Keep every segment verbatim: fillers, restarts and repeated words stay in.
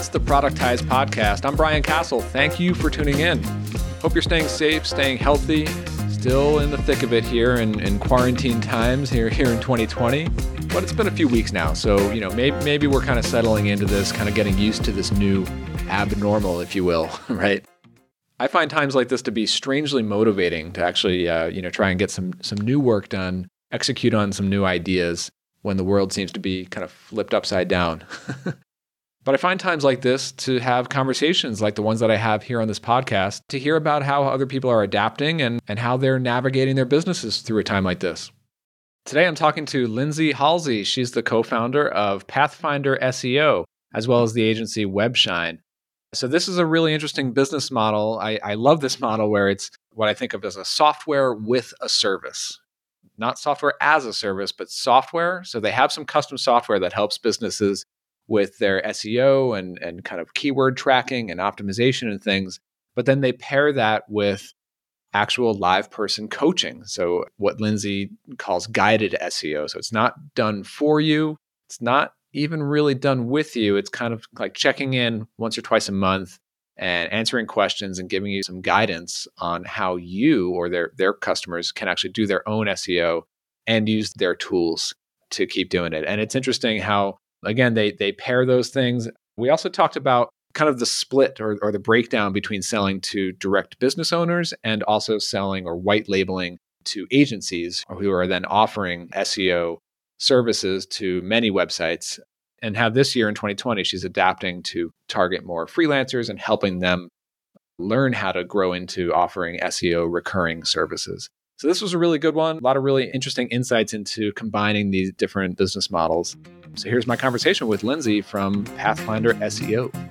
the Productize Podcast. I'm Brian Castle. Thank you for tuning in. Hope you're staying safe, staying healthy, still in the thick of it here in, in quarantine times here, here in twenty twenty. But it's been a few weeks now, so you know maybe, maybe we're kind of settling into this, kind of getting used to this new abnormal, if you will, right? I find times like this to be strangely motivating to actually uh, you know, try and get some some new work done, execute on some new ideas when the world seems to be kind of flipped upside down. But I find times like this to have conversations like the ones that I have here on this podcast, to hear about how other people are adapting and, and how they're navigating their businesses through a time like this. Today, I'm talking to Lindsay Halsey. She's the co-founder of Pathfinder S E O, as well as the agency Webshine. So this is a really interesting business model. I, I love this model where it's what I think of as a software with a service. Not software as a service, but software. So they have some custom software that helps businesses with their S E O and, and kind of keyword tracking and optimization and things. But then they pair that with actual live person coaching. So what Lindsay calls guided S E O. So it's not done for you. It's not even really done with you. It's kind of like checking in once or twice a month and answering questions and giving you some guidance on how you or their, their customers can actually do their own S E O and use their tools to keep doing it. And it's interesting how, again, they they pair those things. We also talked about kind of the split or, or the breakdown between selling to direct business owners and also selling or white labeling to agencies who are then offering S E O services to many websites. And how this year in twenty twenty, she's adapting to target more freelancers and helping them learn how to grow into offering S E O recurring services. So this was a really good one. A lot of really interesting insights into combining these different business models. So here's my conversation with Lindsay from Pathfinder S E O.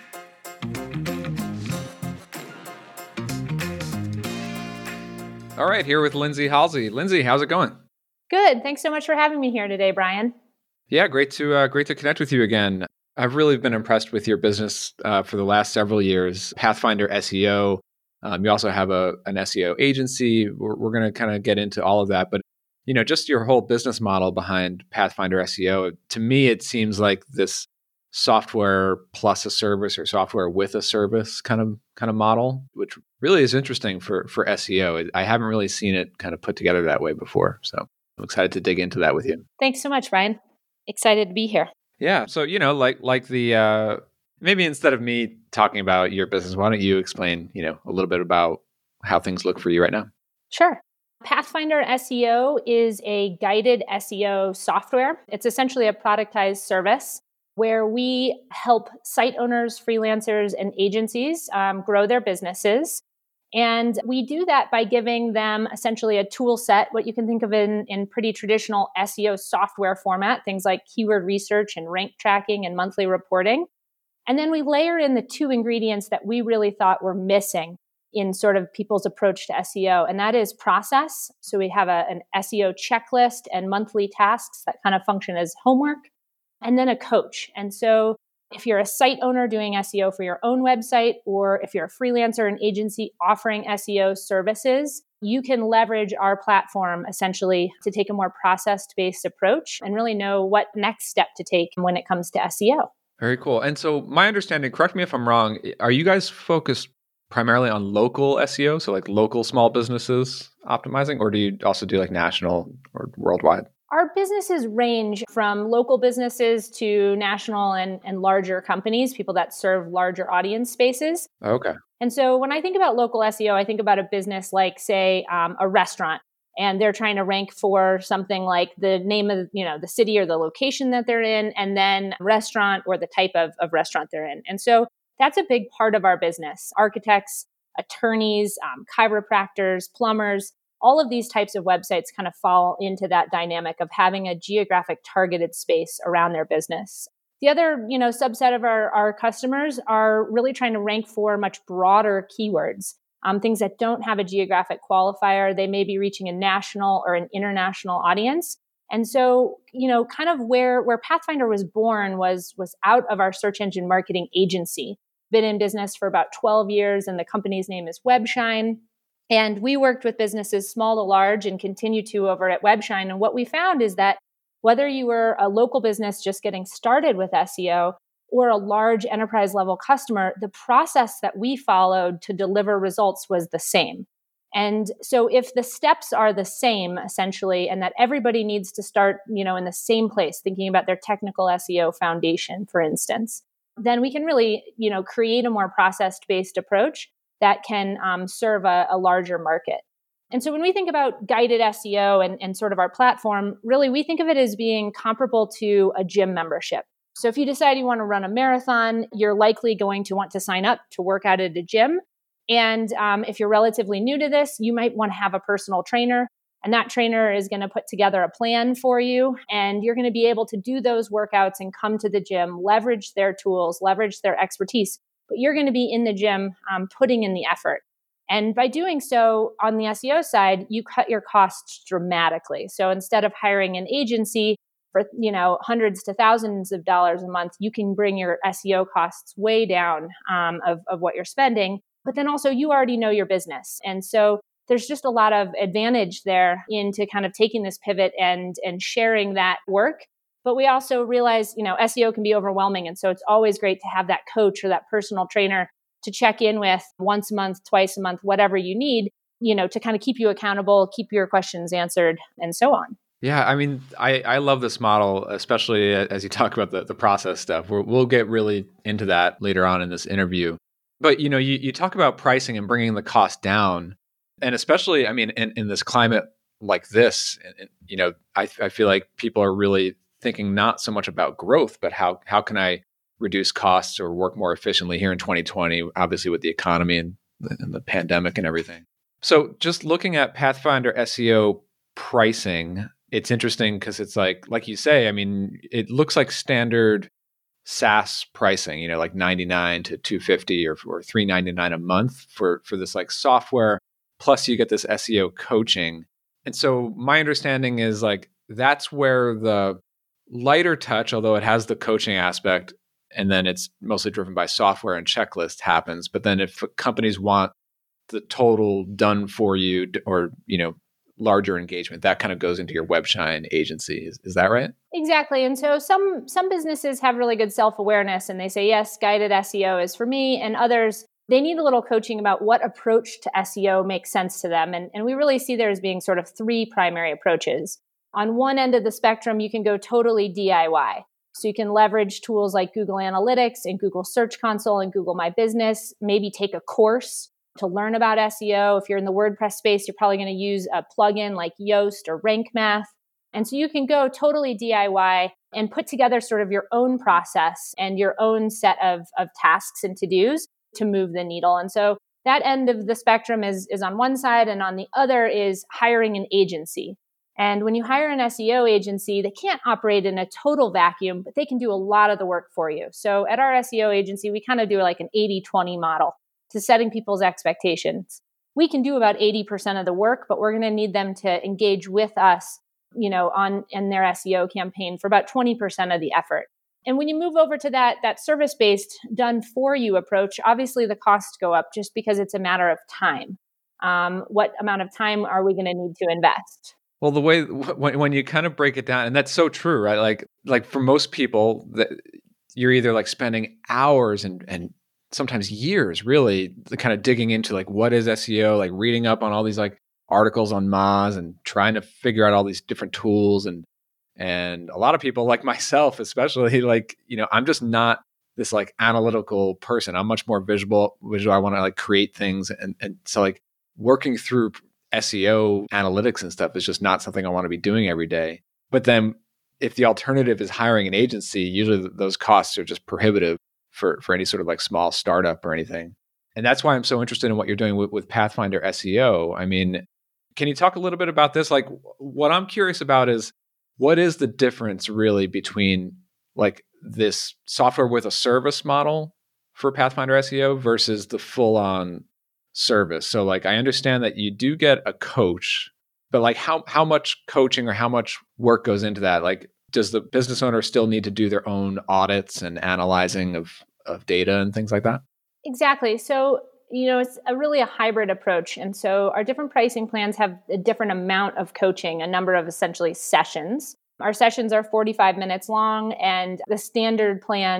All right, here with Lindsay Halsey. Lindsay, how's it going? Good. Thanks so much for having me here today, Brian. Yeah, great to uh, great to connect with you again. I've really been impressed with your business uh, for the last several years. Pathfinder S E O. Um, you also have a an S E O agency. We're, we're going to kind of get into all of that, but you know, just your whole business model behind Pathfinder S E O. To me, it seems like this software plus a service or software with a service kind of kind of model, which really is interesting for for S E O. I haven't really seen it kind of put together that way before, so I'm excited to dig into that with you. Thanks so much, Brian. Excited to be here. Yeah. So, you know, like like the uh, maybe instead of me talking about your business, why don't you explain, you know, a little bit about how things look for you right now? Sure. Pathfinder S E O is a guided S E O software. It's essentially a productized service where we help site owners, freelancers, and agencies um, grow their businesses. And we do that by giving them essentially a tool set, what you can think of in, in pretty traditional S E O software format, things like keyword research and rank tracking and monthly reporting. And then we layer in the two ingredients that we really thought were missing in sort of people's approach to S E O, and that is process. So we have a, an S E O checklist and monthly tasks that kind of function as homework, and then a coach. And so if you're a site owner doing S E O for your own website, or if you're a freelancer and agency offering S E O services, you can leverage our platform essentially to take a more process-based approach and really know what next step to take when it comes to S E O. Very cool. And so my understanding, correct me if I'm wrong, are you guys focused primarily on local S E O, so like local small businesses optimizing, or do you also do like national or worldwide? Our businesses range from local businesses to national and, and larger companies, people that serve larger audience spaces. Okay. And so when I think about local S E O, I think about a business like, say, um, a restaurant, and they're trying to rank for something like the name of, you know, the city or the location that they're in, and then restaurant or the type of, of restaurant they're in. And so that's a big part of our business. Architects, attorneys, um, chiropractors, plumbers, all of these types of websites kind of fall into that dynamic of having a geographic targeted space around their business. The other, you know, subset of our, our customers are really trying to rank for much broader keywords, um, things that don't have a geographic qualifier. They may be reaching a national or an international audience. And so, you know, kind of where, where Pathfinder was born was, was out of our search engine marketing agency. Been in business for about twelve years, and the company's name is Webshine. And we worked with businesses small to large and continue to over at Webshine. And what we found is that whether you were a local business just getting started with S E O, or a large enterprise level customer, the process that we followed to deliver results was the same. And so if the steps are the same essentially, and that everybody needs to start, you know, in the same place, thinking about their technical S E O foundation, for instance, then we can really, you know, create a more process-based approach that can um, serve a, a larger market. And so when we think about guided S E O and, and sort of our platform, really we think of it as being comparable to a gym membership. So if you decide you want to run a marathon, you're likely going to want to sign up to work out at a gym. And um, if you're relatively new to this, you might want to have a personal trainer. And that trainer is going to put together a plan for you. And you're going to be able to do those workouts and come to the gym, leverage their tools, leverage their expertise. But you're going to be in the gym um, putting in the effort. And by doing so, on the S E O side, you cut your costs dramatically. So instead of hiring an agency for, you know, hundreds to thousands of dollars a month, you can bring your S E O costs way down um, of, of what you're spending. But then also you already know your business. And so there's just a lot of advantage there into kind of taking this pivot and, and sharing that work. But we also realize, you know, S E O can be overwhelming. And so it's always great to have that coach or that personal trainer to check in with once a month, twice a month, whatever you need, you know, to kind of keep you accountable, keep your questions answered, and so on. Yeah, I mean, I, I love this model, especially as you talk about the, the process stuff. We're, we'll get really into that later on in this interview. But, you know, you, you talk about pricing and bringing the cost down. And especially, I mean, in, in this climate like this, you know, I, I feel like people are really thinking not so much about growth, but how how can I reduce costs or work more efficiently here in twenty twenty, obviously with the economy and the, and the pandemic and everything. So just looking at Pathfinder S E O pricing, it's interesting because it's like, like you say, I mean, it looks like standard SaaS pricing, you know, like ninety-nine to two hundred fifty or, or three hundred ninety-nine a month for, for this like software. Plus you get this S E O coaching. And so my understanding is like, that's where the lighter touch, although it has the coaching aspect, and then it's mostly driven by software and checklist happens. But then if companies want the total done for you or, you know, larger engagement, that kind of goes into your WebShine agency. Is, is that right? Exactly. And so some some businesses have really good self-awareness and they say, yes, guided S E O is for me. And others, they need a little coaching about what approach to S E O makes sense to them. And, and we really see there as being sort of three primary approaches. On one end of the spectrum, you can go totally D I Y. So you can leverage tools like Google Analytics and Google Search Console and Google My Business, maybe take a course to learn about S E O. If you're in the WordPress space, you're probably going to use a plugin like Yoast or Rank Math. And so you can go totally D I Y and put together sort of your own process and your own set of, of tasks and to-dos to move the needle. And so that end of the spectrum is, is on one side, and on the other is hiring an agency. And when you hire an S E O agency, they can't operate in a total vacuum, but they can do a lot of the work for you. So at our S E O agency, we kind of do like an eighty twenty model to setting people's expectations. We can do about eighty percent of the work, but we're going to need them to engage with us, you know, on in their S E O campaign for about twenty percent of the effort. And when you move over to that, that service-based done for you approach, obviously the costs go up just because it's a matter of time. Um, what amount of time are we going to need to invest? Well, the way when when you kind of break it down, and that's so true, right? Like like for most people, that you're either like spending hours and and sometimes years really kind of digging into like what is S E O, like reading up on all these like articles on Moz and trying to figure out all these different tools. And and a lot of people like myself, especially, like, you know, I'm just not this like analytical person. I'm much more visual. Visual. I want to like create things, and and so like working through S E O analytics and stuff is just not something I want to be doing every day. But then if the alternative is hiring an agency, usually th- those costs are just prohibitive for, for any sort of like small startup or anything. And that's why I'm so interested in what you're doing with, with Pathfinder S E O. I mean, can you talk a little bit about this? Like, what I'm curious about is, what is the difference really between like this software with a service model for Pathfinder S E O versus the full-on service? So like, I understand that you do get a coach, but like how how much coaching or how much work goes into that? Like, does the business owner still need to do their own audits and analyzing of, of data and things like that? Exactly. So, you know, it's a really a hybrid approach. And so our different pricing plans have a different amount of coaching, a number of essentially sessions. Our sessions are forty-five minutes long, and the standard plan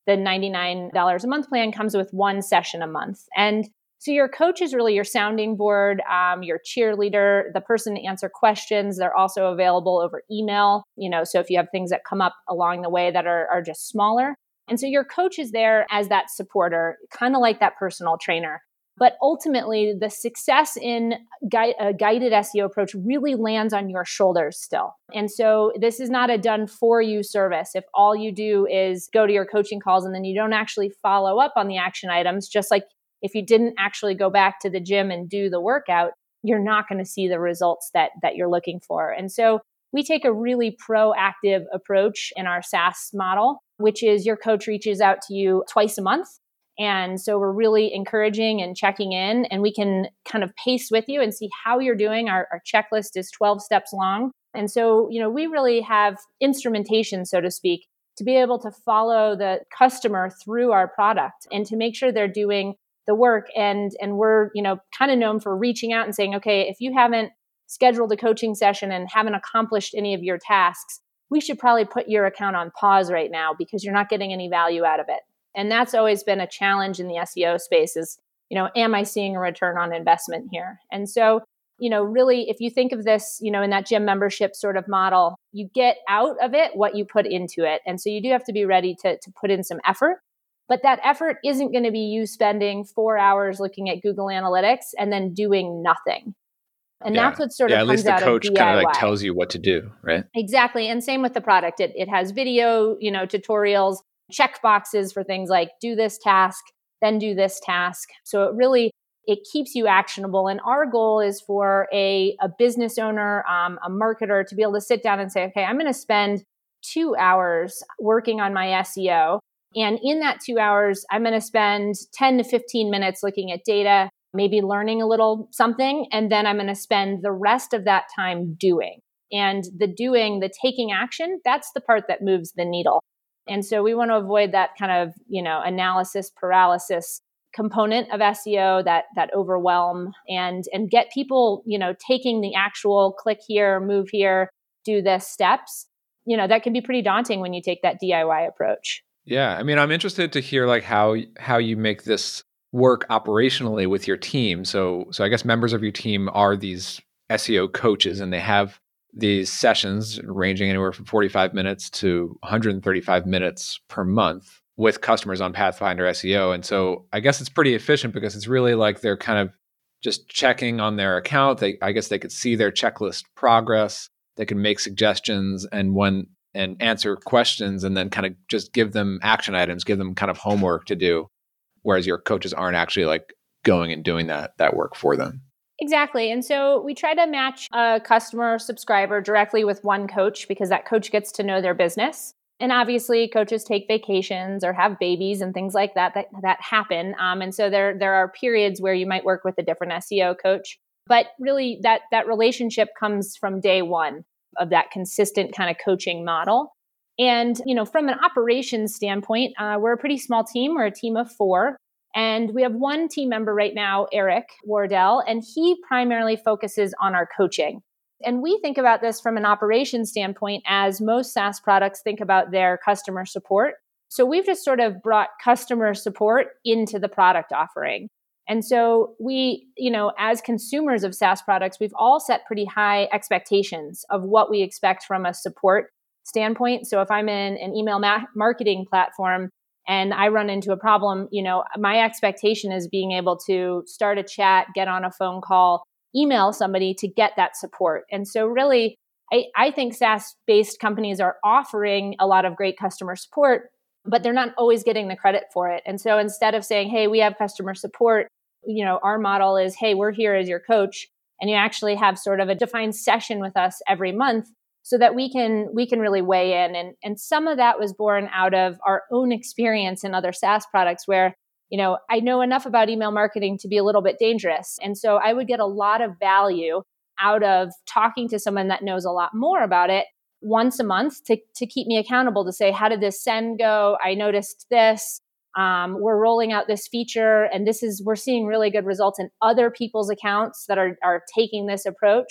the ninety-nine dollars a month plan comes with one session a month. And so your coach is really your sounding board, um, your cheerleader, the person to answer questions. They're also available over email, you know, so if you have things that come up along the way that are, are just smaller. And so your coach is there as that supporter, kind of like that personal trainer. But ultimately, the success in gui- a guided S E O approach really lands on your shoulders still. And so this is not a done for you service. If all you do is go to your coaching calls and then you don't actually follow up on the action items, just like if you didn't actually go back to the gym and do the workout, you're not going to see the results that, that you're looking for. And so we take a really proactive approach in our SaaS model, which is your coach reaches out to you twice a month. And so we're really encouraging and checking in, and we can kind of pace with you and see how you're doing. Our, our checklist is twelve steps long. And so, you know, we really have instrumentation, so to speak, to be able to follow the customer through our product and to make sure they're doing the work. And, and we're, you know, kind of known for reaching out and saying, okay, if you haven't scheduled a coaching session and haven't accomplished any of your tasks, we should probably put your account on pause right now because you're not getting any value out of it. And that's always been a challenge in the S E O space is, you know, am I seeing a return on investment here? And so, you know, really, if you think of this, you know, in that gym membership sort of model, you get out of it what you put into it. And so you do have to be ready to, to put in some effort. But that effort isn't going to be you spending four hours looking at Google Analytics and then doing nothing. And yeah. that's what sort yeah, of at comes least the out coach of D I Y. kind of like tells you what to do, right? Exactly. And same with the product. It, it has video, you know, tutorials, check boxes for things like do this task, then do this task. So it really, it keeps you actionable. And our goal is for a, a business owner, um, a marketer to be able to sit down and say, okay, I'm going to spend two hours working on my S E O. And in that two hours, I'm going to spend ten to fifteen minutes looking at data, maybe learning a little something. And then I'm going to spend the rest of that time doing. And the doing, the taking action, that's the part that moves the needle. And so we want to avoid that kind of, you know, analysis paralysis component of S E O, that that overwhelm, and and get people, you know, taking the actual click here, move here, do this steps. You know, that can be pretty daunting when you take that D I Y approach. Yeah, I mean, I'm interested to hear like how how you make this work operationally with your team. So so I guess members of your team are these S E O coaches, and they have these sessions ranging anywhere from forty-five minutes to one hundred thirty-five minutes per month with customers on Pathfinder S E O. And so I guess it's pretty efficient because it's really like they're kind of just checking on their account. They, I guess they could see their checklist progress. They can make suggestions and when and answer questions and then kind of just give them action items, give them kind of homework to do. Whereas your coaches aren't actually like going and doing that that work for them. Exactly. And so we try to match a customer or subscriber directly with one coach because that coach gets to know their business. And obviously coaches take vacations or have babies and things like that that, that happen. Um, and so there, there are periods where you might work with a different S E O coach. But really that, that relationship comes from day one of that consistent kind of coaching model. And, you know, from an operations standpoint, uh, we're a pretty small team. We're a team of four. And we have one team member right now, Eric Wardell, and he primarily focuses on our coaching. And we think about this from an operations standpoint as most SaaS products think about their customer support. So we've just sort of brought customer support into the product offering. And so we, you know, as consumers of SaaS products, we've all set pretty high expectations of what we expect from a support standpoint. So if I'm in an email ma- marketing platform, and I run into a problem, you know, my expectation is being able to start a chat, get on a phone call, email somebody to get that support. And so really, I, I think SaaS-based companies are offering a lot of great customer support, but they're not always getting the credit for it. And so instead of saying, hey, we have customer support, you know, our model is, hey, we're here as your coach, and you actually have sort of a defined session with us every month, so that we can we can really weigh in. And, and some of that was born out of our own experience in other SaaS products where, you know, I know enough about email marketing to be a little bit dangerous. And so I would get a lot of value out of talking to someone that knows a lot more about it once a month to, to keep me accountable to say, how did this send go? I noticed this. Um, we're rolling out this feature, and this is we're seeing really good results in other people's accounts that are are taking this approach.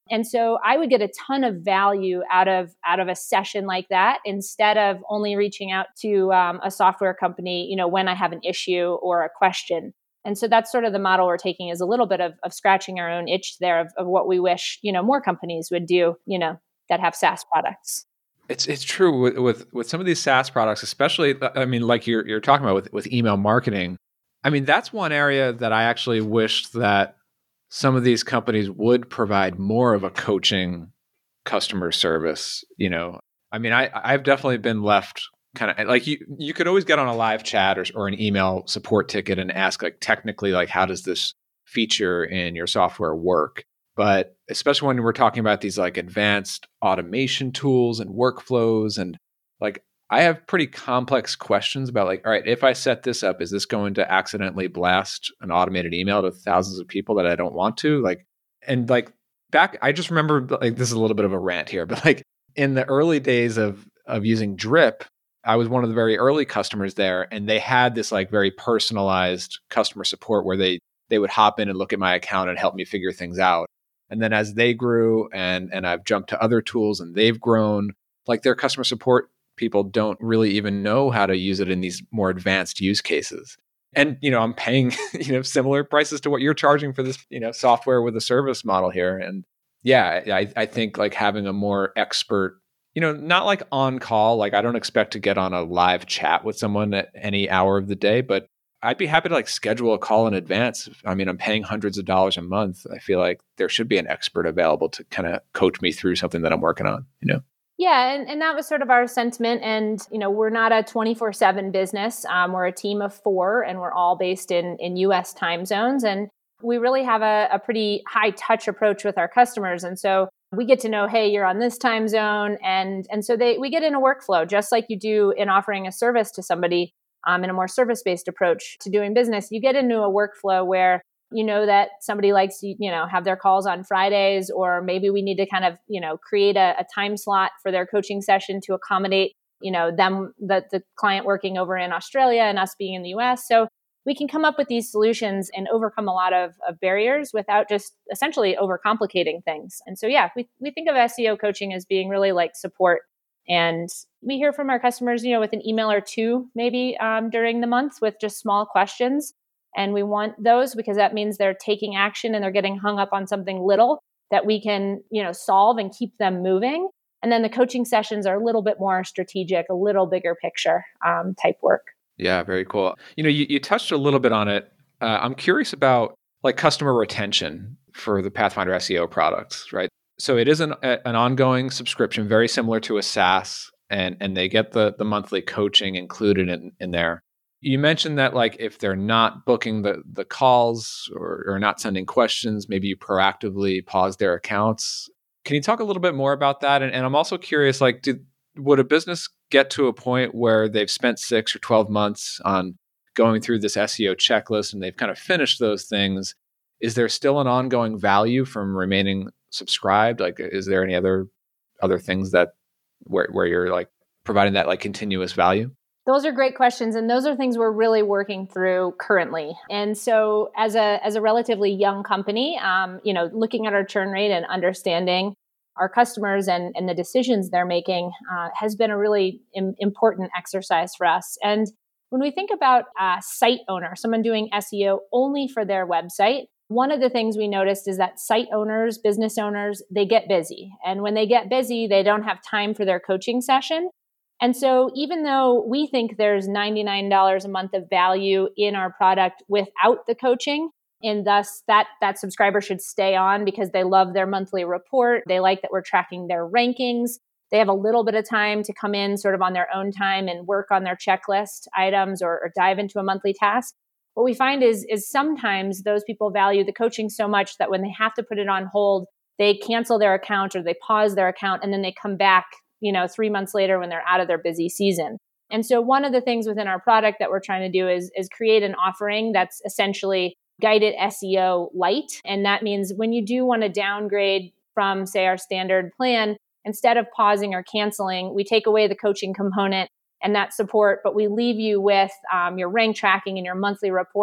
And so I would get a ton of value out of out of a session like that instead of only reaching out to um, a software company, you know, when I have an issue or a question. And so that's sort of the model we're taking, is a little bit of, of scratching our own itch there of, of what we wish, you know, more companies would do, you know, that have SaaS products. It's it's true with, with with some of these SaaS products, especially, I mean, like you're you're talking about with, with email marketing. I mean, that's one area that I actually wish that some of these companies would provide more of a coaching customer service. You know, I mean, I I've definitely been left kind of like, you you could always get on a live chat or or an email support ticket and ask, like, technically, like, how does this feature in your software work? But especially when we're talking about these like advanced automation tools and workflows, and like, I have pretty complex questions about, like, all right, if I set this up, is this going to accidentally blast an automated email to thousands of people that I don't want to? Like, and like back, I just remember, like, this is a little bit of a rant here, but like in the early days of of using Drip, I was one of the very early customers there, and they had this like very personalized customer support where they they would hop in and look at my account and help me figure things out. And then as they grew and and I've jumped to other tools and they've grown, like, their customer support people don't really even know how to use it in these more advanced use cases. And, you know, I'm paying, you know, similar prices to what you're charging for this, you know, software with a service model here. And yeah, I, I think like having a more expert, you know, not like on call, like I don't expect to get on a live chat with someone at any hour of the day, but I'd be happy to like schedule a call in advance. I mean, I'm paying hundreds of dollars a month. I feel like there should be an expert available to kind of coach me through something that I'm working on, you know? Yeah, and, and that was sort of our sentiment. And, you know, we're not a twenty-four seven business. Um, we're a team of four, and we're all based in, in U S time zones. And we really have a, a pretty high touch approach with our customers. And so we get to know, hey, you're on this time zone. And, and so they we get in a workflow, just like you do in offering a service to somebody. Um, in a more service-based approach to doing business, you get into a workflow where you know that somebody likes to, you know, have their calls on Fridays, or maybe we need to kind of, you know, create a, a time slot for their coaching session to accommodate, you know, them, the, the client working over in Australia and us being in the U S. So we can come up with these solutions and overcome a lot of, of barriers without just essentially overcomplicating things. And so, yeah, we, we think of S E O coaching as being really like support. And we hear from our customers, you know, with an email or two, maybe um, during the month with just small questions. And we want those because that means they're taking action and they're getting hung up on something little that we can, you know, solve and keep them moving. And then the coaching sessions are a little bit more strategic, a little bigger picture um, type work. Yeah, very cool. You know, you, you touched a little bit on it. Uh, I'm curious about like customer retention for the Pathfinder S E O products, right? So it is an, an ongoing subscription, very similar to a SaaS, and and they get the the monthly coaching included in, in there. You mentioned that like if they're not booking the the calls or, or not sending questions, maybe you proactively pause their accounts. Can you talk a little bit more about that? And, and I'm also curious, like, did would a business get to a point where they've spent six or twelve months on going through this S E O checklist and they've kind of finished those things? Is there still an ongoing value from remaining subscribed? Like, is there any other other things that where where you're like providing that like continuous value? Those are great questions, and those are things we're really working through currently. And so, as a as a relatively young company, um, you know, looking at our churn rate and understanding our customers and and the decisions they're making uh, has been a really im- important exercise for us. And when we think about a site owner, someone doing S E O only for their website, one of the things we noticed is that site owners, business owners, they get busy. And when they get busy, they don't have time for their coaching session. And so even though we think there's ninety-nine dollars a month of value in our product without the coaching, and thus that, that subscriber should stay on because they love their monthly report, they like that we're tracking their rankings, they have a little bit of time to come in sort of on their own time and work on their checklist items or, or dive into a monthly task. What we find is, is sometimes those people value the coaching so much that when they have to put it on hold, they cancel their account or they pause their account and then they come back, you know, three months later when they're out of their busy season. And so one of the things within our product that we're trying to do is, is create an offering that's essentially guided S E O light. And that means when you do want to downgrade from, say, our standard plan, instead of pausing or canceling, we take away the coaching component and that support, but we leave you with um, your rank tracking and your monthly report.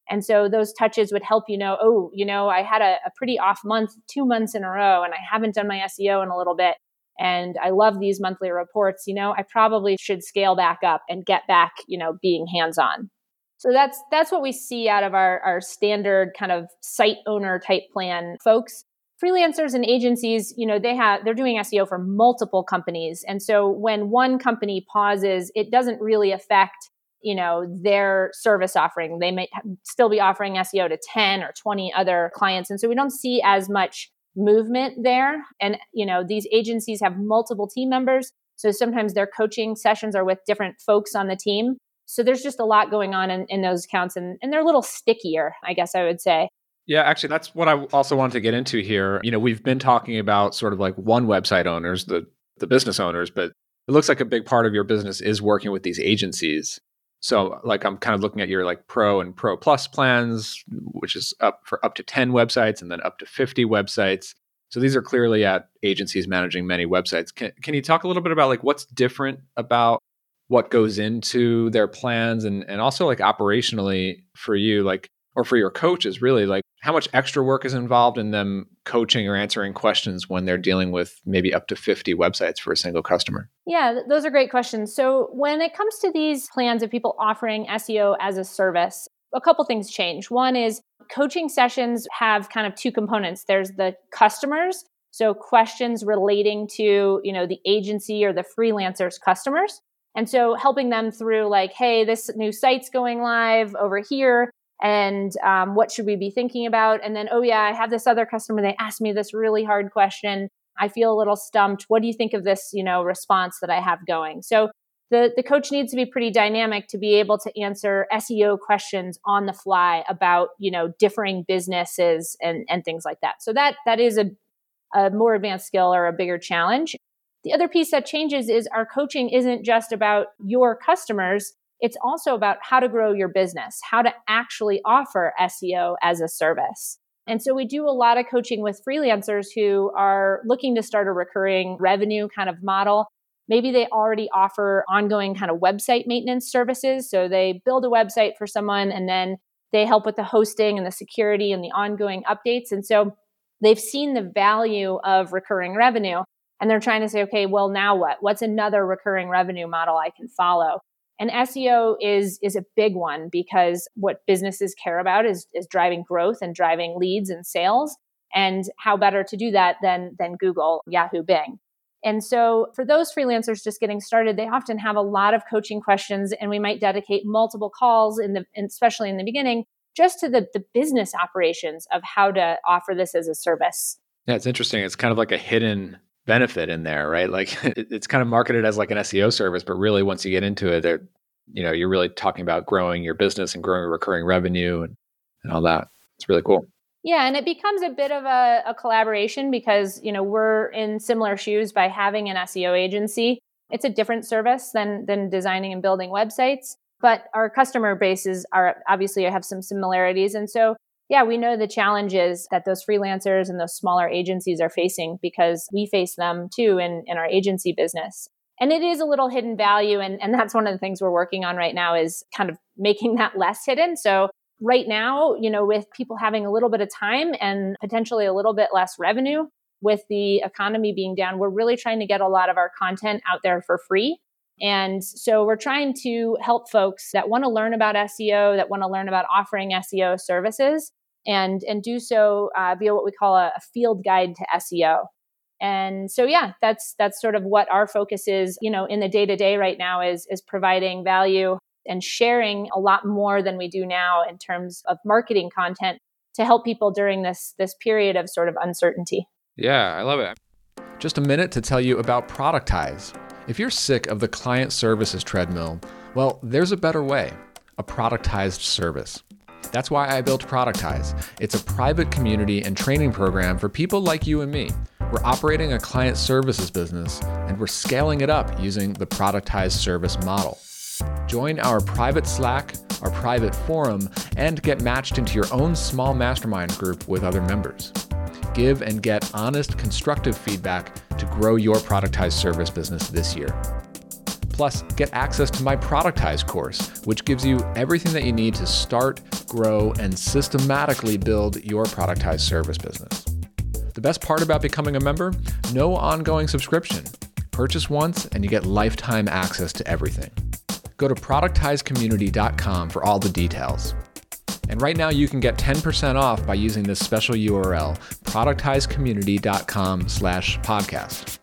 And so those touches would help you know, oh, you know, I had a, a pretty off month, two months in a row, and I haven't done my S E O in a little bit. And I love these monthly reports. You know, I probably should scale back up and get back, you know, being hands-on. So that's that's what we see out of our, our standard kind of site owner type plan folks. Freelancers and agencies, you know, they have they're doing S E O for multiple companies. And so when one company pauses, it doesn't really affect, you know, their service offering. They might still be offering S E O to ten or twenty other clients. And so we don't see as much movement there. And, you know, these agencies have multiple team members. So sometimes their coaching sessions are with different folks on the team. So there's just a lot going on in, in those accounts, and, and they're a little stickier, I guess I would say. Yeah, actually, that's what I also wanted to get into here. You know, we've been talking about sort of like one website owners, the the business owners, but it looks like a big part of your business is working with these agencies. So like I'm kind of looking at your like Pro and Pro Plus plans, which is up for up to ten websites and then up to fifty websites. So these are clearly at agencies managing many websites. Can, can you talk a little bit about like what's different about what goes into their plans and, and also like operationally for you, like, or for your coaches, really, like how much extra work is involved in them coaching or answering questions when they're dealing with maybe up to fifty websites for a single customer? Yeah, th- those are great questions. So when it comes to these plans of people offering S E O as a service, a couple things change. One is coaching sessions have kind of two components. There's the customers, so questions relating to, you know, the agency or the freelancer's customers. And so helping them through like, hey, this new site's going live over here. And um, what should we be thinking about? And then, oh yeah, I have this other customer. They asked me this really hard question. I feel a little stumped. What do you think of this, you know, response that I have going? So the, the coach needs to be pretty dynamic to be able to answer S E O questions on the fly about, you know, differing businesses and, and things like that. So that that is a, a more advanced skill or a bigger challenge. The other piece that changes is our coaching isn't just about your customers. It's also about how to grow your business, how to actually offer S E O as a service. And so we do a lot of coaching with freelancers who are looking to start a recurring revenue kind of model. Maybe they already offer ongoing kind of website maintenance services. So they build a website for someone and then they help with the hosting and the security and the ongoing updates. And so they've seen the value of recurring revenue and they're trying to say, okay, well, now what? What's another recurring revenue model I can follow? And S E O is is a big one because what businesses care about is, is driving growth and driving leads and sales. And how better to do that than, than Google, Yahoo, Bing. And so for those freelancers just getting started, they often have a lot of coaching questions, and we might dedicate multiple calls, in the, especially in the beginning, just to the, the business operations of how to offer this as a service. Yeah, it's interesting. It's kind of like a hidden benefit in there, right? Like it's kind of marketed as like an S E O service, but really once you get into it, they're, you know, you're really talking about growing your business and growing recurring revenue and, and all that. It's really cool. Yeah, and it becomes a bit of a, a collaboration because, you know, we're in similar shoes by having an S E O agency. It's a different service than than designing and building websites, but our customer bases are obviously have some similarities. And so, yeah, we know the challenges that those freelancers and those smaller agencies are facing because we face them too in, in our agency business. And it is a little hidden value. And, and that's one of the things we're working on right now is kind of making that less hidden. So right now, you know, with people having a little bit of time and potentially a little bit less revenue with the economy being down, we're really trying to get a lot of our content out there for free. And so we're trying to help folks that want to learn about S E O, that want to learn about offering S E O services, and, and do so uh, via what we call a, a field guide to S E O. And so, yeah, that's that's sort of what our focus is, you know, in the day-to-day right now is, is providing value and sharing a lot more than we do now in terms of marketing content to help people during this this period of sort of uncertainty. Yeah, I love it. Just a minute to tell you about Productize. If you're sick of the client services treadmill, well, there's a better way, a productized service. That's why I built Productize. It's a private community and training program for people like you and me. We're operating a client services business, and we're scaling it up using the productized service model. Join our private Slack, our private forum, and get matched into your own small mastermind group with other members. Give and get honest, constructive feedback to grow your productized service business this year. Plus, get access to my Productize course, which gives you everything that you need to start, grow, and systematically build your productized service business. The best part about becoming a member? No ongoing subscription. Purchase once and you get lifetime access to everything. Go to productize community dot com for all the details. And right now you can get ten percent off by using this special U R L, productize community dot com slash podcast.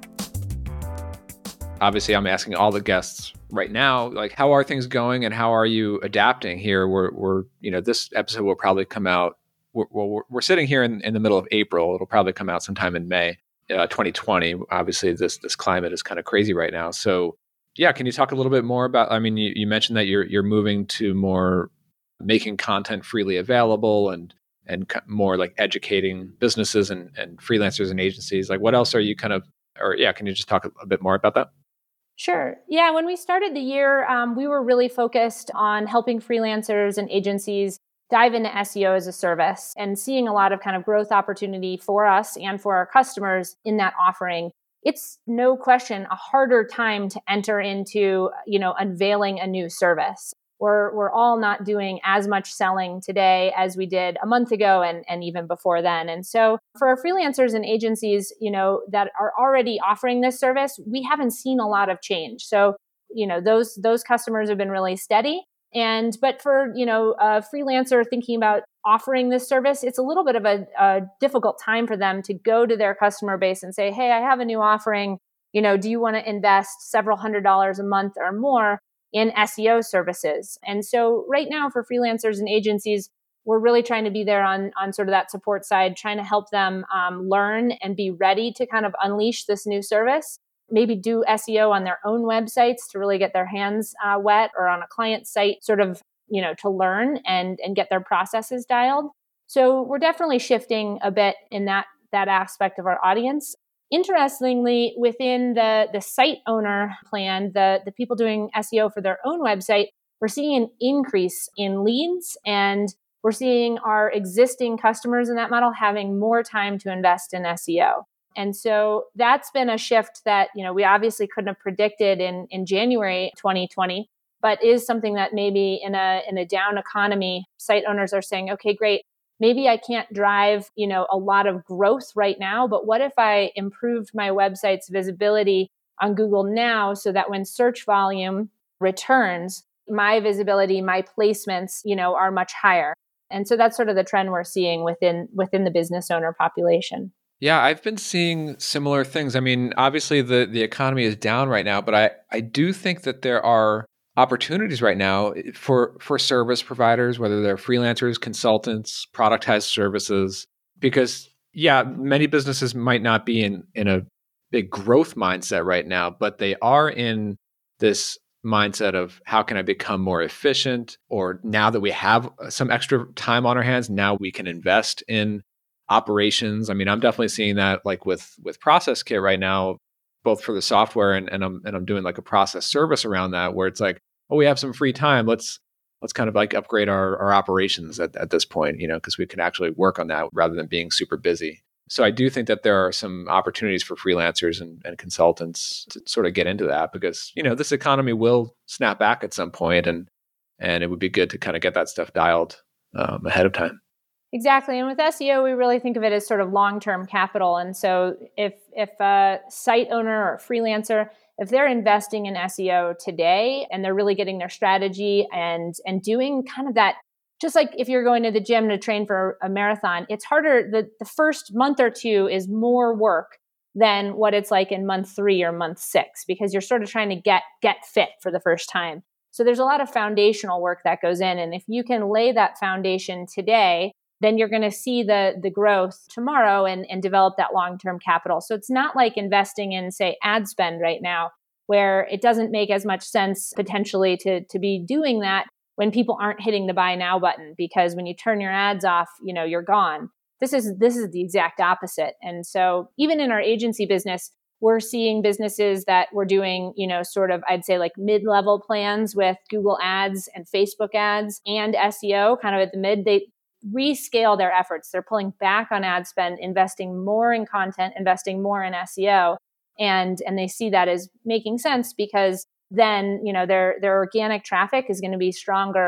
Obviously, I'm asking all the guests right now, like, how are things going and how are you adapting here? We're, we're you know, this episode will probably come out, we're, we're, we're sitting here in, in the middle of April. It'll probably come out sometime in May uh, twenty twenty. Obviously, this this climate is kind of crazy right now. So yeah, can you talk a little bit more about, I mean, you, you mentioned that you're you're moving to more making content freely available and and more like educating businesses and, and freelancers and agencies. Like, what else are you kind of, or yeah, can you just talk a, a bit more about that? Sure. Yeah. When we started the year, um, we were really focused on helping freelancers and agencies dive into S E O as a service and seeing a lot of kind of growth opportunity for us and for our customers in that offering. It's no question a harder time to enter into, you know, unveiling a new service. We're, we're all not doing as much selling today as we did a month ago and, and even before then. And so for our freelancers and agencies, you know, that are already offering this service, we haven't seen a lot of change. So, you know, those, those customers have been really steady. And, but for, you know, a freelancer thinking about offering this service, it's a little bit of a, a difficult time for them to go to their customer base and say, hey, I have a new offering. You know, do you want to invest several hundred dollars a month or more in S E O services? And so right now for freelancers and agencies, we're really trying to be there on, on sort of that support side, trying to help them um, learn and be ready to kind of unleash this new service, maybe do S E O on their own websites to really get their hands uh, wet, or on a client site sort of, you know, to learn and, and get their processes dialed. So we're definitely shifting a bit in that, that aspect of our audience. Interestingly, within the, the site owner plan, the, the people doing S E O for their own website, we're seeing an increase in leads, and we're seeing our existing customers in that model having more time to invest in S E O. And so that's been a shift that, you know, we obviously couldn't have predicted in, in January twenty twenty, but is something that maybe in a in a down economy, site owners are saying, okay, great. Maybe I can't drive, you know, a lot of growth right now, but what if I improved my website's visibility on Google now so that when search volume returns, my visibility, my placements, you know, are much higher. And so that's sort of the trend we're seeing within within the business owner population. Yeah, I've been seeing similar things. I mean, obviously the, the economy is down right now, but I, I do think that there are opportunities right now for, for service providers, whether they're freelancers, consultants, productized services, because yeah, many businesses might not be in, in a big growth mindset right now, but they are in this mindset of how can I become more efficient? Or now that we have some extra time on our hands, now we can invest in operations. I mean, I'm definitely seeing that like with, with Process Kit right now, both for the software and, and I'm, and I'm doing like a process service around that where it's like, oh, we have some free time. Let's, let's kind of like upgrade our, our operations at, at this point, you know, because we can actually work on that rather than being super busy. So I do think that there are some opportunities for freelancers and, and consultants to sort of get into that because, you know, this economy will snap back at some point and, and it would be good to kind of get that stuff dialed um, ahead of time. Exactly. And with S E O, we really think of it as sort of long-term capital. And so if if a site owner or a freelancer, if they're investing in S E O today and they're really getting their strategy and and doing kind of that, just like if you're going to the gym to train for a marathon, it's harder. The, the first month or two is more work than what it's like in month three or month six, because you're sort of trying to get get fit for the first time. So there's a lot of foundational work that goes in. And if you can lay that foundation today, then you're going to see the the growth tomorrow and, and develop that long-term capital. So it's not like investing in, say, ad spend right now, where it doesn't make as much sense potentially to, to be doing that when people aren't hitting the buy now button, because when you turn your ads off, you know, you're gone. This is this is the exact opposite. And so even in our agency business, we're seeing businesses that we're doing, you know, sort of, I'd say like mid-level plans with Google ads and Facebook ads and S E O kind of at the mid. They rescale their efforts. They're pulling back on ad spend, investing more in content, investing more in S E O. And, and they see that as making sense because then, you know, their, their organic traffic is going to be stronger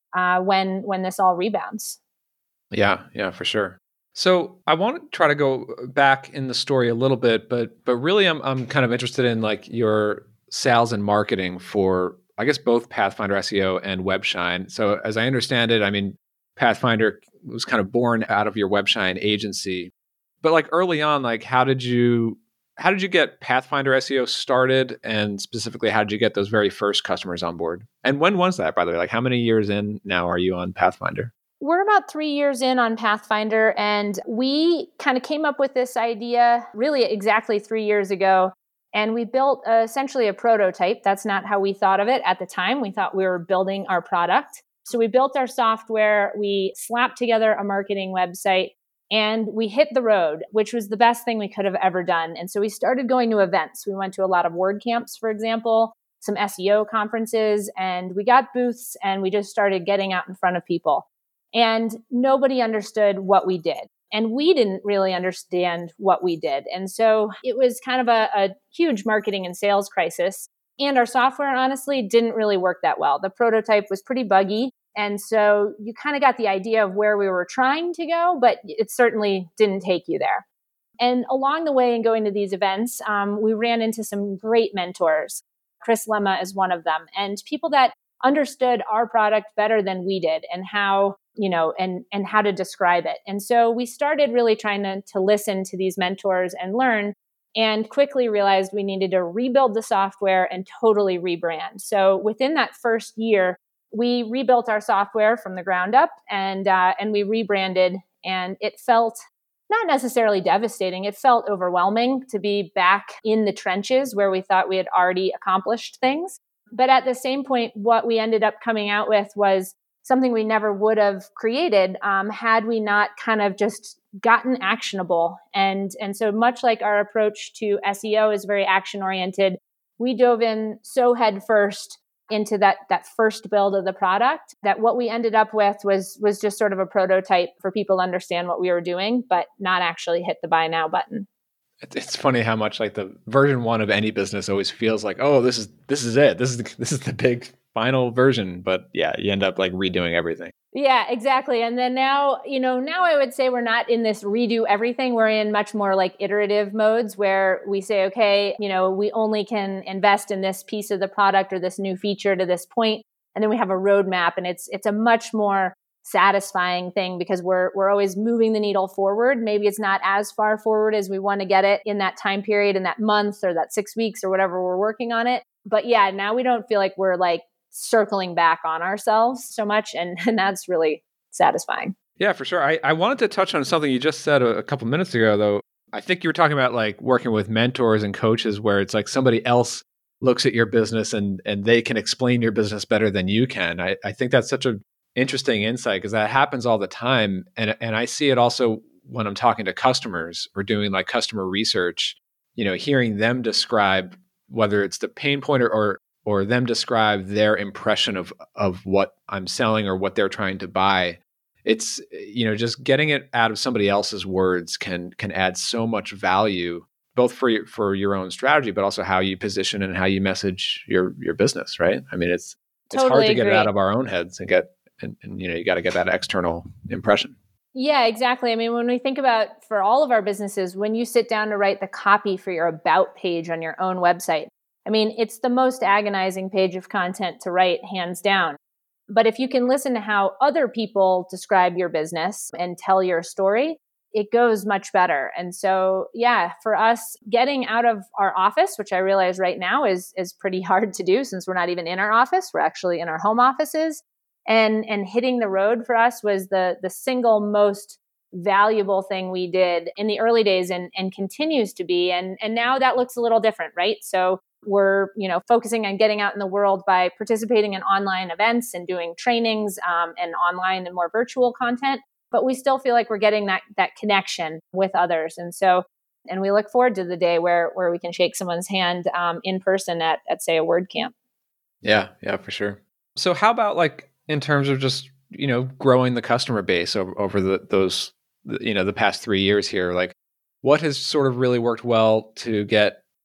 uh, when when this all rebounds. Yeah, yeah, for sure. So I want to try to go back in the story a little bit, but but really I'm I'm kind of interested in like your sales and marketing for, I guess, both Pathfinder S E O and Webshine. So as I understand it, I mean, Pathfinder was kind of born out of your Webshine agency. But like early on, like how did you how did you get Pathfinder S E O started, and specifically how did you get those very first customers on board? And when was that, by the way? Like how many years in now are you on Pathfinder? We're about three years in on Pathfinder, and we kind of came up with this idea really exactly three years ago. And we built uh, essentially a prototype. That's not how we thought of it at the time. We thought we were building our product. So we built our software, we slapped together a marketing website, and we hit the road, which was the best thing we could have ever done. And so we started going to events. We went to a lot of WordCamps, for example, some S E O conferences, and we got booths, and we just started getting out in front of people. And nobody understood what we did. And we didn't really understand what we did. And so it was kind of a, a huge marketing and sales crisis. And our software, honestly, didn't really work that well. The prototype was pretty buggy. And so you kind of got the idea of where we were trying to go, but it certainly didn't take you there. And along the way in going to these events, um, we ran into some great mentors. Chris Lemma is one of them. And people that understood our product better than we did, and how, you know, and, and how to describe it. And so we started really trying to, to listen to these mentors and learn, and quickly realized we needed to rebuild the software and totally rebrand. So within that first year, we rebuilt our software from the ground up, and uh, and we rebranded, and it felt not necessarily devastating. It felt overwhelming to be back in the trenches where we thought we had already accomplished things. But at the same point, what we ended up coming out with was something we never would have created um, had we not kind of just gotten actionable. And, and so much like our approach to S E O is very action oriented, we dove in so headfirst into that that first build of the product that what we ended up with was was just sort of a prototype for people to understand what we were doing, but not actually hit the buy now button. It's funny how much like the version one of any business always feels like, oh, this is this is it. This is the, this is the big final version. But yeah, you end up like redoing everything. Yeah, exactly. And then now, you know, now I would say we're not in this redo everything. We're in much more like iterative modes where we say, okay, you know, we only can invest in this piece of the product or this new feature to this point, and then we have a roadmap, and it's it's a much more satisfying thing because we're we're always moving the needle forward. Maybe it's not as far forward as we want to get it in that time period, in that month or that six weeks or whatever we're working on it. But yeah, now we don't feel like we're like circling back on ourselves so much. And, and that's really satisfying. Yeah, for sure. I, I wanted to touch on something you just said a, a couple minutes ago, though. I think you were talking about like working with mentors and coaches where it's like somebody else looks at your business and and they can explain your business better than you can. I, I think that's such an interesting insight because that happens all the time. And, and I see it also when I'm talking to customers or doing like customer research, you know, hearing them describe whether it's the pain point or, or or them describe their impression of of what I'm selling or what they're trying to buy. It's, you know, just getting it out of somebody else's words can can add so much value, both for your, for your own strategy, but also how you position and how you message your your business, right? I mean, it's it's Totally hard to get it agree. out of our own heads and get, and, and you know, you got to get that external impression. Yeah, exactly. I mean, when we think about for all of our businesses, when you sit down to write the copy for your about page on your own website, I mean, it's the most agonizing page of content to write, hands down. But if you can listen to how other people describe your business and tell your story, it goes much better. And so, yeah, for us, getting out of our office, which I realize right now is is pretty hard to do since we're not even in our office, we're actually in our home offices. And and hitting the road for us was the the single most valuable thing we did in the early days and, and continues to be. And, and now that looks a little different, right? So we're, you know, focusing on getting out in the world by participating in online events and doing trainings um, and online and more virtual content. But we still feel like we're getting that that connection with others. And so, and we look forward to the day where where we can shake someone's hand um, in person at, at, say, a WordCamp. Yeah, yeah, for sure. So how about like in terms of just, you know, growing the customer base over, over the, those, you know, the past three years here, like what has sort of really worked well to get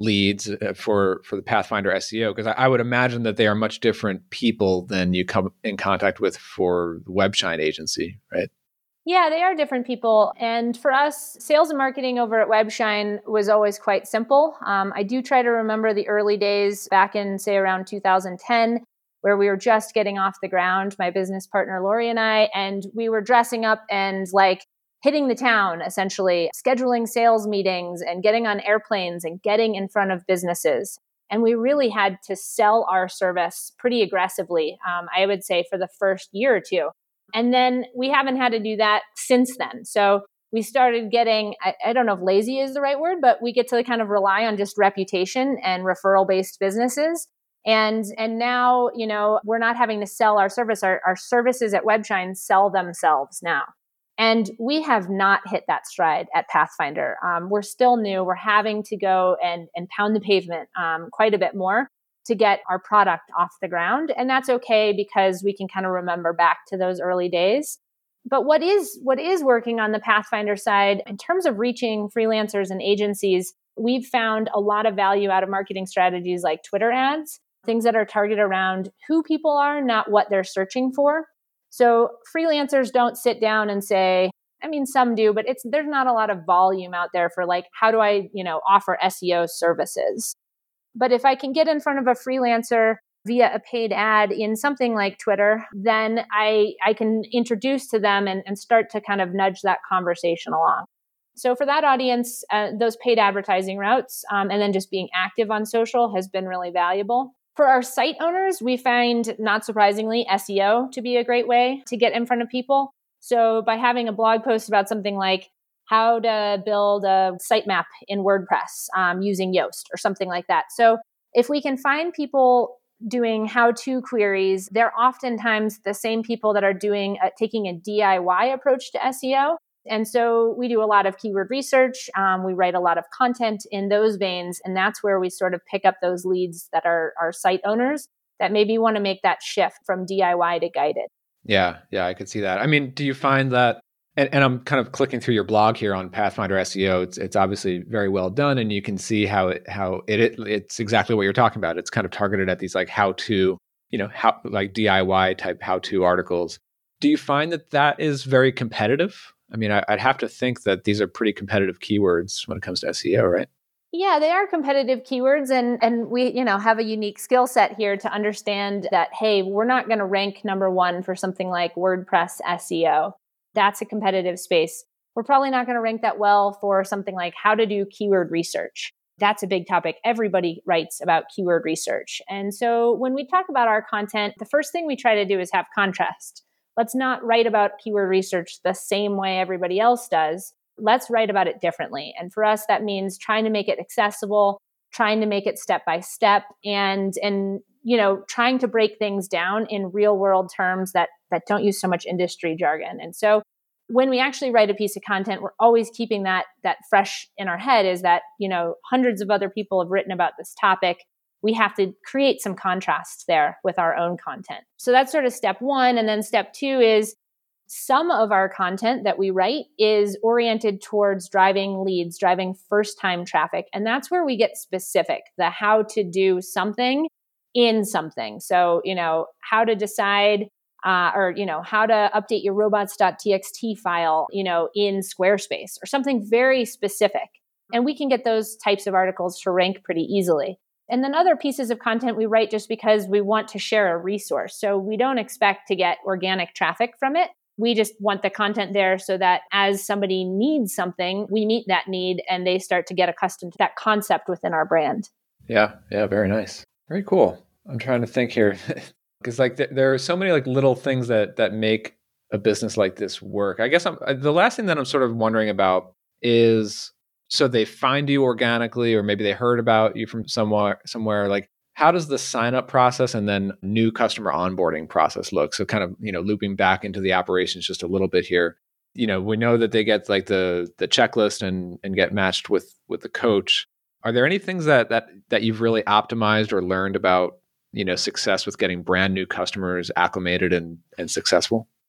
leads uh, for for the Pathfinder S E O? Because I, I would imagine that they are much different people than you come in contact with for the Webshine agency, right? Yeah, they are different people. And for us, sales and marketing over at Webshine was always quite simple. Um, I do try to remember the early days back in, say, around two thousand ten, where we were just getting off the ground, my business partner, Lori, and I, and we were dressing up and like hitting the town, essentially, scheduling sales meetings and getting on airplanes and getting in front of businesses. And we really had to sell our service pretty aggressively, um, I would say, for the first year or two. And then we haven't had to do that since then. So we started getting, I, I don't know if lazy is the right word, but we get to kind of rely on just reputation and referral-based businesses. And and now, you know, we're not having to sell our service. Our, our services at Webshine sell themselves now. And we have not hit that stride at Pathfinder. Um, we're still new. We're having to go and, and pound the pavement um, quite a bit more to get our product off the ground. And that's okay because we can kind of remember back to those early days. But what is what is working on the Pathfinder side, in terms of reaching freelancers and agencies, we've found a lot of value out of marketing strategies like Twitter ads, things that are targeted around who people are, not what they're searching for. So freelancers don't sit down and say, I mean, some do, but it's there's not a lot of volume out there for like, how do I, you know, offer S E O services? But if I can get in front of a freelancer via a paid ad in something like Twitter, then I, I can introduce to them and, and start to kind of nudge that conversation along. So for that audience, uh, those paid advertising routes um, and then just being active on social has been really valuable. For our site owners, we find, not surprisingly, S E O to be a great way to get in front of people. So by having a blog post about something like how to build a sitemap in WordPress um, using Yoast or something like that. So if we can find people doing how-to queries, they're oftentimes the same people that are doing uh, taking a D I Y approach to S E O. And so we do a lot of keyword research. Um, we write a lot of content in those veins. And that's where we sort of pick up those leads that are our site owners that maybe want to make that shift from D I Y to guided. Yeah, yeah, I could see that. I mean, do you find that, and, and I'm kind of clicking through your blog here on Pathfinder S E O, it's it's obviously very well done, and you can see how it how it, it it's exactly what you're talking about. It's kind of targeted at these like how to, you know, how like D I Y type how to articles. Do you find that that is very competitive? I mean, I, I'd have to think that these are pretty competitive keywords when it comes to S E O, right? Yeah, they are competitive keywords, and and we, you know, have a unique skill set here to understand that, hey, we're not going to rank number one for something like WordPress S E O. That's a competitive space. We're probably not going to rank that well for something like how to do keyword research. That's a big topic. Everybody writes about keyword research. And so when we talk about our content, the first thing we try to do is have contrast. Let's not write about keyword research the same way everybody else does. Let's write about it differently. And for us, that means trying to make it accessible, trying to make it step by step, and and you know, trying to break things down in real world terms that that don't use so much industry jargon. And so when we actually write a piece of content, we're always keeping that that fresh in our head, is that, you know, hundreds of other people have written about this topic. We have to create some contrast there with our own content. So that's sort of step one. And then step two is some of our content that we write is oriented towards driving leads, driving first-time traffic. And that's where we get specific, the how to do something in something. So, you know, how to decide uh, or, you know, how to update your robots.txt file, you know, in Squarespace or something very specific. And we can get those types of articles to rank pretty easily. And then other pieces of content we write just because we want to share a resource. So we don't expect to get organic traffic from it. We just want the content there so that as somebody needs something, we meet that need and they start to get accustomed to that concept within our brand. Yeah, yeah, very nice. Very cool. I'm trying to think here because like th- there are so many like little things that that make a business like this work. I guess I'm, the last thing that I'm sort of wondering about is, so they find you organically, or maybe they heard about you from somewhere, somewhere like, how does the sign up process and then new customer onboarding process look? So kind of, you know, looping back into the operations just a little bit here. You know, we know that they get like the the checklist and and get matched with with the coach. Are there any things that that that you've really optimized or learned about, you know, success with getting brand new customers acclimated and and successful?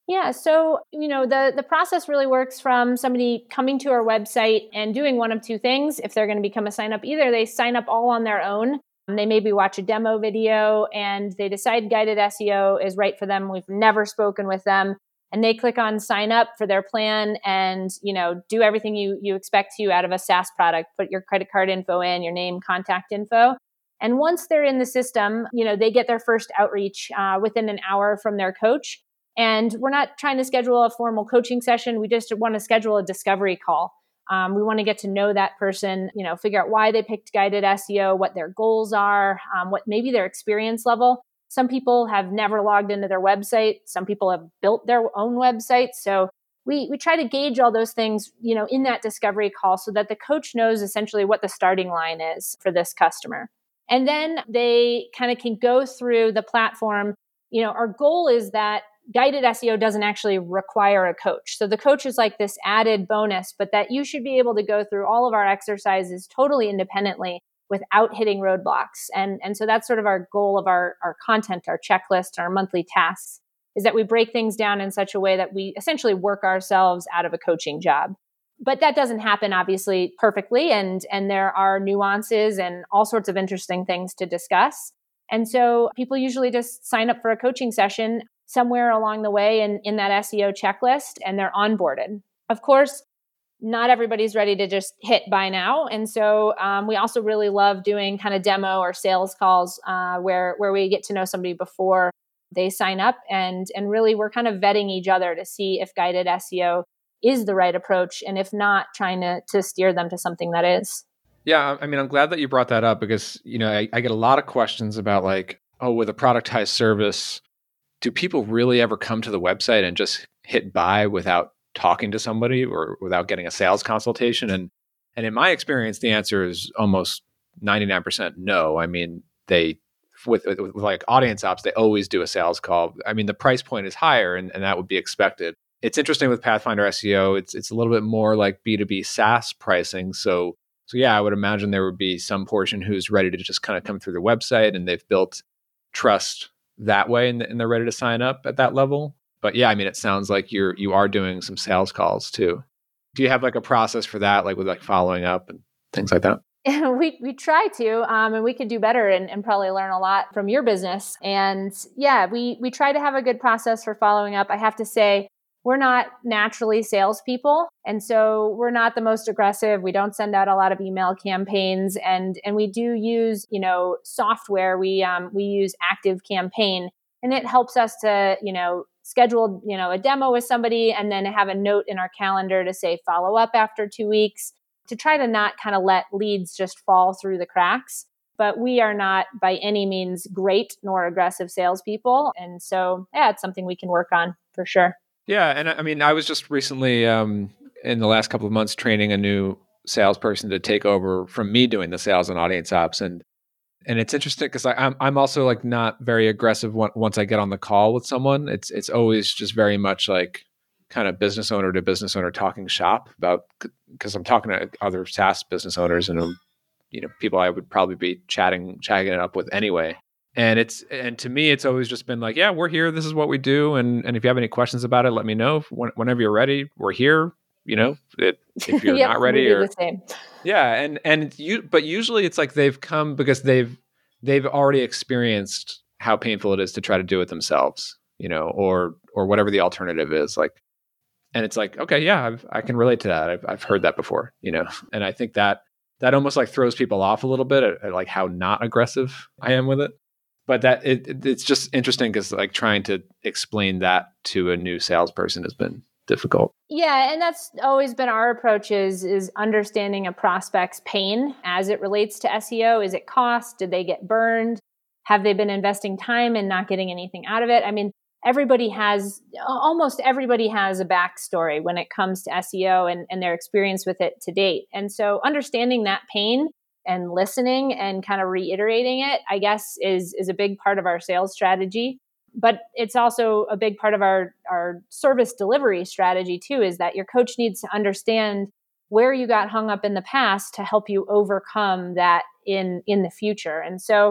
Yeah, so you know the the process really works from somebody coming to our website and doing one of two things. If they're going to become a sign up, either they sign up all on their own, and they maybe watch a demo video and they decide guided S E O is right for them. We've never spoken with them, and they click on sign up for their plan and you know do everything you you expect to out of a SaaS product. Put your credit card info in, your name, contact info. And once they're in the system, you know, they get their first outreach uh, within an hour from their coach. And we're not trying to schedule a formal coaching session. We just want to schedule a discovery call. Um, we want to get to know that person, you know, figure out why they picked guided S E O, what their goals are, um, what maybe their experience level. Some people have never logged into their website. Some people have built their own website. So we we try to gauge all those things, you know, in that discovery call so that the coach knows essentially what the starting line is for this customer. And then they kind of can go through the platform. You know, our goal is that guided S E O doesn't actually require a coach. So the coach is like this added bonus, but that you should be able to go through all of our exercises totally independently without hitting roadblocks. And, and so that's sort of our goal of our, our content, our checklist, our monthly tasks, is that we break things down in such a way that we essentially work ourselves out of a coaching job. But that doesn't happen, obviously, perfectly. And, and there are nuances and all sorts of interesting things to discuss. And so people usually just sign up for a coaching session somewhere along the way in, in that S E O checklist, and they're onboarded. Of course, not everybody's ready to just hit buy now. And so um, we also really love doing kind of demo or sales calls uh, where, where we get to know somebody before they sign up. And, and really, we're kind of vetting each other to see if guided S E O is the right approach. And if not, trying to, to steer them to something that is. Yeah, I mean, I'm glad that you brought that up because, you know, I, I get a lot of questions about like, oh, with a productized service, do people really ever come to the website and just hit buy without talking to somebody or without getting a sales consultation? And and in my experience, the answer is almost ninety-nine percent no. I mean, they with, with, with like audience ops, they always do a sales call. I mean, the price point is higher, and, and that would be expected. It's interesting with Pathfinder S E O. It's it's a little bit more like B two B SaaS pricing. So so yeah, I would imagine there would be some portion who's ready to just kind of come through the website and they've built trust that way and, and they're ready to sign up at that level. But yeah, I mean, it sounds like you're you are doing some sales calls too. Do you have like a process for that, like with like following up and things like that? we we try to, um, and we could do better and, and probably learn a lot from your business. And yeah, we we try to have a good process for following up. I have to say, we're not naturally salespeople, and so we're not the most aggressive. We don't send out a lot of email campaigns, and and we do use you know software. We um, we use ActiveCampaign, and it helps us to you know schedule you know a demo with somebody, and then have a note in our calendar to say follow up after two weeks to try to not kind of let leads just fall through the cracks. But we are not by any means great nor aggressive salespeople, and so yeah, it's something we can work on for sure. Yeah, and I mean, I was just recently um, in the last couple of months training a new salesperson to take over from me doing the sales and audience ops, and and it's interesting because I'm I'm also like not very aggressive once I get on the call with someone. It's it's always just very much like kind of business owner to business owner talking shop about because I'm talking to other SaaS business owners and um, you know people I would probably be chatting chatting it up with anyway. And it's and to me, it's always just been like, yeah, we're here. This is what we do. And and if you have any questions about it, let me know. When, whenever you're ready, we're here. You know, it, if you're yep, not ready, we do or the same. yeah, and and you, but usually it's like they've come because they've they've already experienced how painful it is to try to do it themselves. You know, or or whatever the alternative is. Like, and it's like, okay, yeah, I've, I can relate to that. I've I've heard that before. You know, and I think that that almost like throws people off a little bit at, at like how not aggressive I am with it. But that it, it it's just interesting because like trying to explain that to a new salesperson has been difficult. Yeah, and that's always been our approach is is understanding a prospect's pain as it relates to S E O. Is it cost? Did they get burned? Have they been investing time and not getting anything out of it? I mean, everybody has, almost everybody has a backstory when it comes to S E O and, and their experience with it to date. And so understanding that pain and listening and kind of reiterating it, I guess, is is a big part of our sales strategy. But it's also a big part of our, our service delivery strategy too, is that your coach needs to understand where you got hung up in the past to help you overcome that in, in the future. And so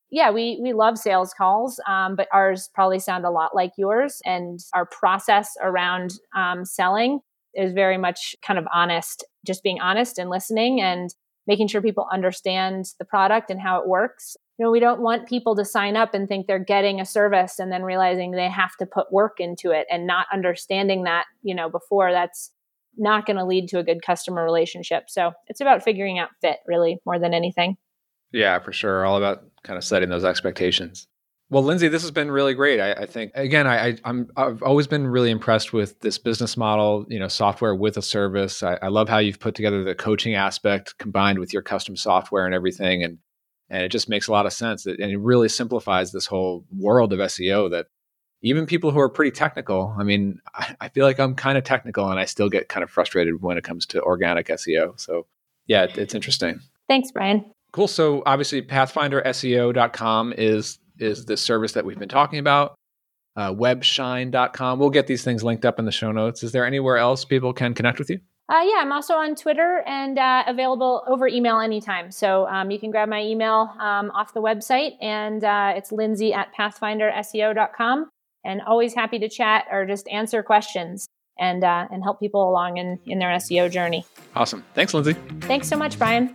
Yeah, we we love sales calls, um, but ours probably sound a lot like yours. And our process around um, selling is very much kind of honest, just being honest and listening and making sure people understand the product and how it works. You know, we don't want people to sign up and think they're getting a service and then realizing they have to put work into it and not understanding that, you know, before. That's not going to lead to a good customer relationship. So it's about figuring out fit really more than anything. Yeah, for sure. All about kind of setting those expectations. Well, Lindsay, this has been really great. I, I think, again, I, I, I'm, I've always been really impressed with this business model, you know, software with a service. I, I love how you've put together the coaching aspect combined with your custom software and everything. And, and it just makes a lot of sense. That, and it really simplifies this whole world of S E O that even people who are pretty technical, I mean, I, I feel like I'm kind of technical and I still get kind of frustrated when it comes to organic S E O. So yeah, it, it's interesting. Thanks, Brian. Cool. So obviously pathfinder S E O dot com is is the service that we've been talking about. Uh, webshine dot com. We'll get these things linked up in the show notes. Is there anywhere else people can connect with you? Uh, yeah, I'm also on Twitter and uh, available over email anytime. So um, you can grab my email um, off the website, and uh, it's Lindsay at pathfinder S E O dot com. And always happy to chat or just answer questions and uh, and help people along in, in their S E O journey. Awesome. Thanks, Lindsay. Thanks so much, Brian.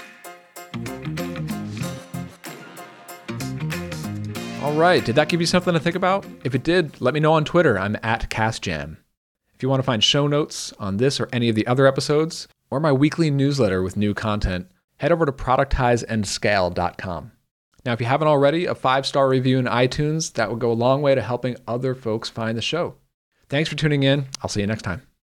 All right. Did that give you something to think about? If it did, let me know on Twitter. I'm at CastJam. If you want to find show notes on this or any of the other episodes, or my weekly newsletter with new content, head over to productize and scale dot com. Now, if you haven't already, a five-star review in iTunes, that would go a long way to helping other folks find the show. Thanks for tuning in. I'll see you next time.